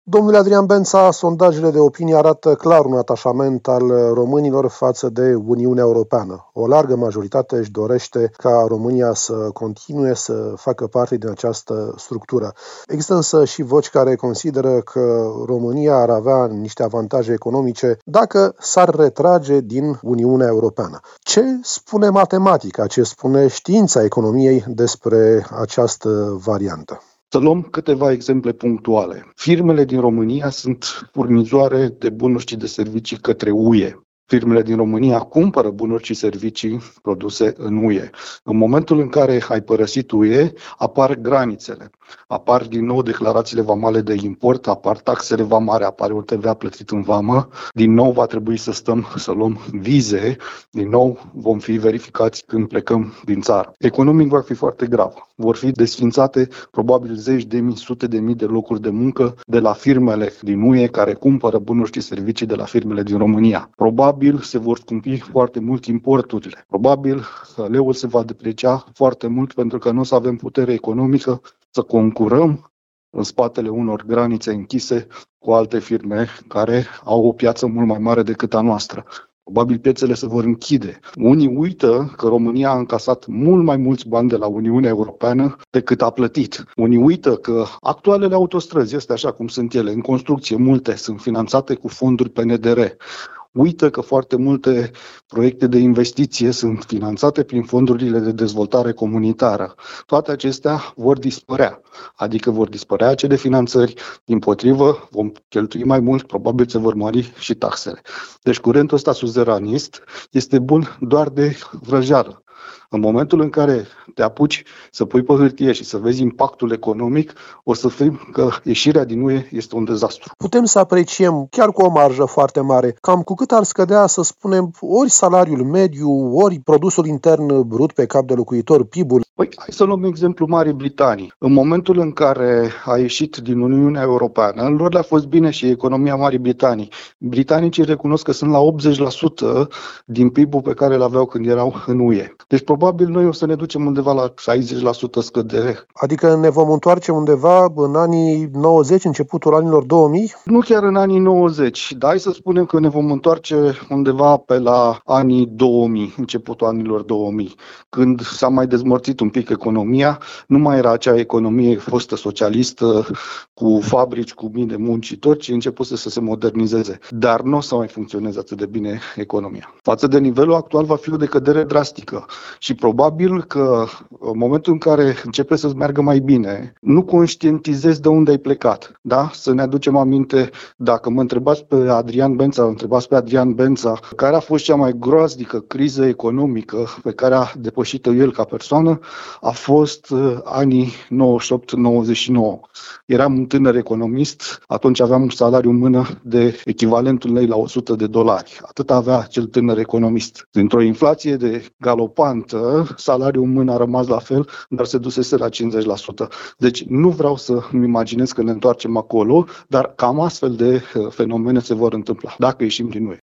Domnule Adrian Bența, sondajele de opinie arată clar un atașament al românilor față de Uniunea Europeană. O largă majoritate își dorește ca România să continue să facă parte din această structură. Există însă și voci care consideră că România ar avea niște avantaje economice dacă s-ar retrage din Uniunea Europeană. Ce spune matematica, ce spune știința economiei despre această variantă? Să luăm câteva exemple punctuale. Firmele din România sunt furnizoare de bunuri și de servicii către UE. Firmele din România cumpără bunuri și servicii produse în UE. În momentul în care ai părăsit UE, apar granițele. Apar din nou declarațiile vamale de import, apar taxele vamale, apare un TVA plătit în vamă. Din nou va trebui să stăm să luăm vize, din nou vom fi verificați când plecăm din țară. Economic va fi foarte grav. Vor fi desființate probabil zeci de mii, sute de mii de locuri de muncă de la firmele din UE care cumpără bunuri și servicii de la firmele din România. Probabil se vor scumpi foarte mult importurile. Probabil leul se va deprecia foarte mult pentru că nu o să avem putere economică să concurăm în spatele unor granițe închise cu alte firme care au o piață mult mai mare decât a noastră. Probabil piețele se vor închide. Unii uită că România a încasat mult mai mulți bani de la Uniunea Europeană decât a plătit. Unii uită că actualele autostrăzi, este așa cum sunt ele, în construcție, multe sunt finanțate cu fonduri PNRR. Uită că foarte multe proiecte de investiție sunt finanțate prin fondurile de dezvoltare comunitară. Toate acestea vor dispărea, adică vor dispărea acele finanțări, dimpotrivă vom cheltui mai mult, probabil se vor mări și taxele. Deci curentul ăsta suzeranist este bun doar de vrăjeală. În momentul în care te apuci să pui pe hârtie și să vezi impactul economic, o să fim că ieșirea din UE este un dezastru. Putem să apreciem, chiar cu o marjă foarte mare, cam cu cât ar scădea, să spunem, ori salariul mediu, ori produsul intern brut pe cap de locuitor, PIB-ul? Păi, hai să luăm exemplu Marii Britanii. În momentul în care a ieșit din Uniunea Europeană, lor le-a fost bine și economia Marii Britanii. Britanicii recunosc că sunt la 80% din PIB-ul pe care îl aveau când erau în UE. Deci probabil noi o să ne ducem undeva la 60% scădere. Adică ne vom întoarce undeva în anii 90, începutul anilor 2000? Nu chiar în anii 90, dar hai să spunem că ne vom întoarce undeva pe la anii 2000, începutul anilor 2000, când s-a mai dezmorțit un pic economia, nu mai era acea economie fostă socialistă cu fabrici, cu mii de muncitori, ci începuse să se modernizeze. Dar nu o să mai funcționeze atât de bine economia. Față de nivelul actual va fi o decădere drastică și probabil că în momentul în care începe să-ți meargă mai bine, nu conștientizezi de unde ai plecat. Da? Să ne aducem aminte, dacă mă întrebați pe Adrian Bența, care a fost cea mai groaznică criză economică pe care a depășit-o el ca persoană, a fost anii 98-99. Eram un tânăr economist, atunci aveam un salariu în mână de echivalentul lei la $100. Atât avea acel tânăr economist. Dintr-o inflație de galopantă, salariul în mână a rămas la fel, dar se dusese la 50%. Deci nu vreau să-mi imaginez că ne întoarcem acolo, dar cam astfel de fenomene se vor întâmpla dacă ieșim din UE.